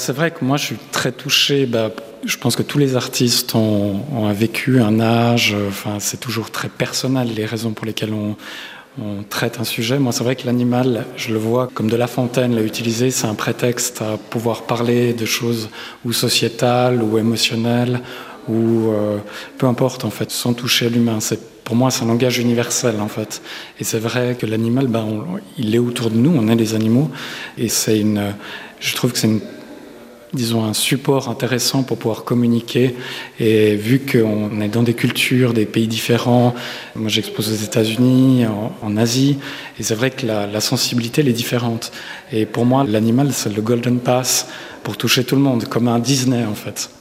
c'est vrai que moi je suis très touché. Je pense que tous les artistes ont un vécu, un âge. Enfin, c'est toujours très personnel les raisons pour lesquelles on traite un sujet. Moi, c'est vrai que l'animal, je le vois comme de La Fontaine l'a utilisé, c'est un prétexte à pouvoir parler de choses ou sociétales ou émotionnelles ou peu importe en fait, sans toucher à l'humain. Pour moi, c'est un langage universel en fait. Et c'est vrai que l'animal, il est autour de nous, on est des animaux, et je trouve que c'est disons, un support intéressant pour pouvoir communiquer. Et vu qu'on est dans des cultures, des pays différents, moi j'expose aux États-Unis, en Asie, et c'est vrai que la sensibilité elle est différente. Et pour moi, l'animal, c'est le golden pass pour toucher tout le monde, comme un Disney en fait.